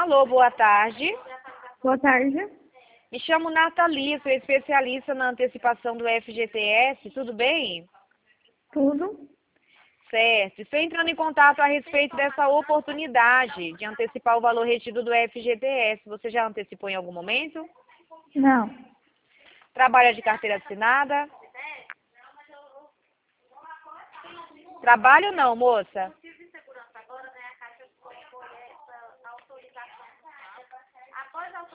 Alô, boa tarde. Boa tarde. Me chamo Nathalie, sou especialista na antecipação do FGTS, tudo bem? Tudo? Certo. Estou entrando em contato a respeito dessa oportunidade de antecipar o valor retido do FGTS. Você já antecipou em algum momento? Não. Trabalha de carteira assinada? Trabalho não, moça?